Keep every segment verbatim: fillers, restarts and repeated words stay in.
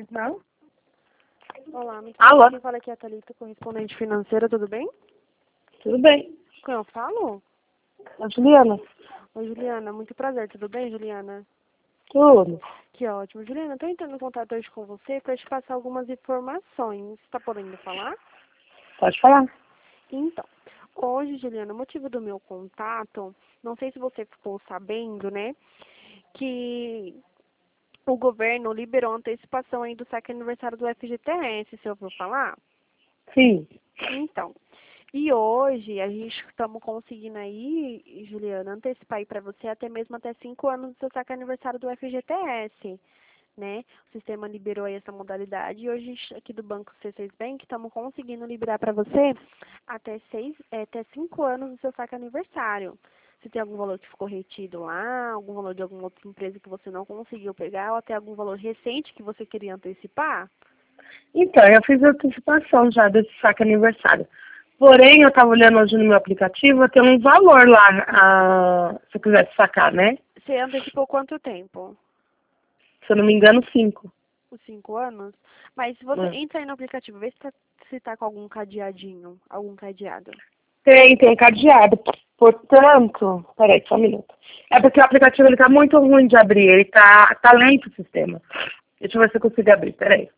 Não? Olá, muito Alô? bem. Quem fala aqui é a Thalita, correspondente financeira, tudo bem? Tudo bem. Com eu falo? A Juliana? Oi, Juliana, muito prazer, tudo bem, Juliana? Tudo. Que ótimo. Juliana, estou entrando em contato hoje com você para te passar algumas informações. Está podendo falar? Pode falar. Então, hoje, Juliana, o motivo do meu contato, não sei se você ficou sabendo, né, que o governo liberou a antecipação aí do saque aniversário do F G T S, você ouviu falar? Sim. Então, e hoje a gente estamos conseguindo aí, Juliana, antecipar aí para você até mesmo até cinco anos do seu saque aniversário do F G T S, né? O sistema liberou aí essa modalidade e hoje a gente, aqui do Banco C seis Bank estamos conseguindo liberar para você até seis, é, até cinco anos do seu saque aniversário. Se tem algum valor que ficou retido lá, algum valor de alguma outra empresa que você não conseguiu pegar, ou até algum valor recente que você queria antecipar? Então, eu fiz a antecipação já desse saque aniversário. Porém, eu estava olhando hoje no meu aplicativo, tem um valor lá, ah, se eu quisesse sacar, né? Você antecipou quanto tempo? Se eu não me engano, cinco. Os cinco anos? Mas se você É. entra aí no aplicativo, vê se tá, se tá com algum cadeadinho, algum cadeado. Tem, tem cadeado. Portanto, peraí, só um minuto. É porque o aplicativo ele tá muito ruim de abrir, ele tá, tá lento o sistema. Deixa eu ver se eu consigo abrir, peraí.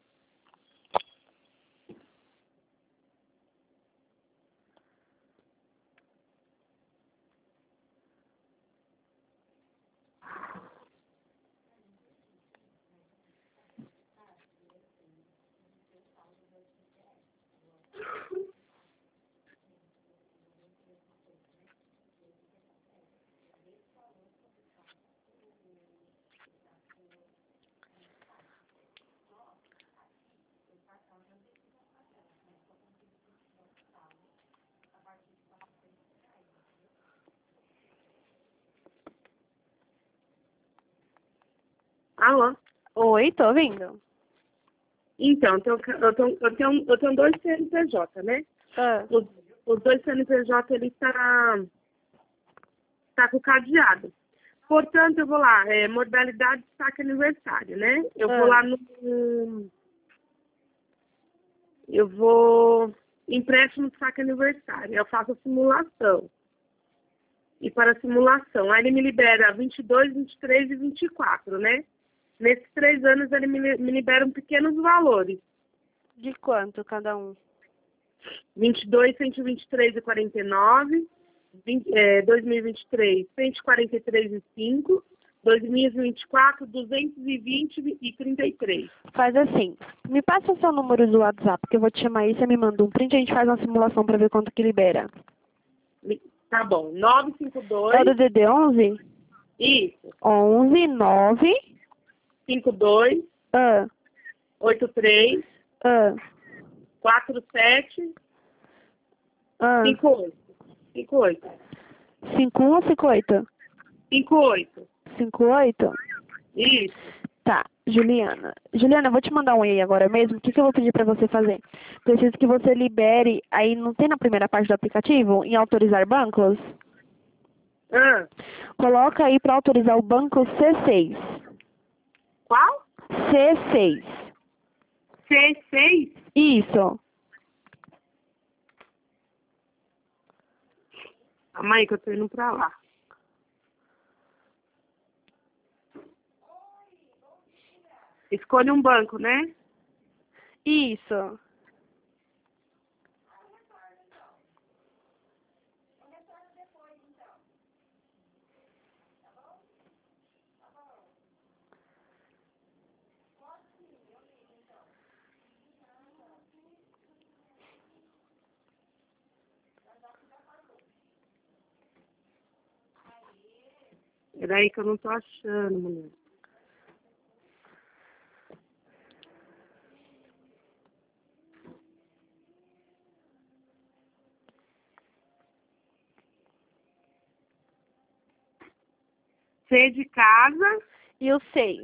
Alô? Oi, tô ouvindo. Então, eu tenho, eu tenho, eu tenho, eu tenho dois C N P J, né? Ah, Os, os dois C N P J, ele tá, tá com cadeado. Portanto, eu vou lá, é, modalidade saque aniversário, né? Eu vou ah, lá no... Eu vou... Empréstimo saque aniversário. Eu faço a simulação. E para a simulação, aí ele me libera vinte e dois, vinte e três e vinte e quatro, né? Nesses três anos, ele me, me libera um pequenos valores. de quanto cada um? vinte e dois, cento e vinte e três e quarenta e nove, vinte, é, dois mil e vinte e três, cento e quarenta e três e cinco, dois mil e vinte e quatro, duzentos e vinte e trinta e três. Faz assim, me passa o seu número do WhatsApp, que eu vou te chamar aí, você me manda um print e a gente faz uma simulação pra ver quanto que libera. Tá bom, nove cinco É o dois, do D D onze? isso, onze, nove, cinco dois, ah, oito três, ah, quatro sete, ah, cinco oito. cinco oito. cinco um ou cinco oito? cinco oito. cinco oito? Isso. Tá, Juliana. Juliana, eu vou te mandar um e-mail agora mesmo. O que, que eu vou pedir para você fazer? Preciso que você libere, aí não tem na primeira parte do aplicativo, em autorizar bancos? Ah, Coloca aí para autorizar o banco C seis. qual? C seis. C seis? Isso. Calma aí que eu tô indo pra lá. Escolha um banco, né? Isso. É daí que eu não tô achando, mulher. C de casa. E o seis?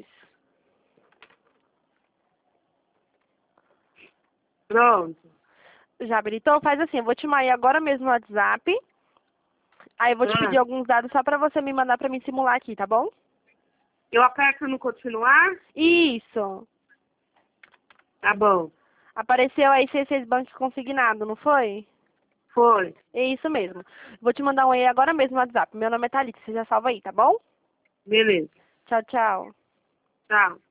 Pronto. Já habilitou? Faz assim, eu vou te chamar aí agora mesmo no WhatsApp. Aí eu vou te Ah, pedir alguns dados só para você me mandar para mim simular aqui, tá bom? eu aperto no continuar. Isso. Tá bom. Apareceu aí C seis Bank consignado, não foi? Foi. É isso mesmo. Vou te mandar um e-mail agora mesmo no WhatsApp. Meu nome é Thalita, você já salva aí, tá bom? Beleza. Tchau, tchau. Tchau.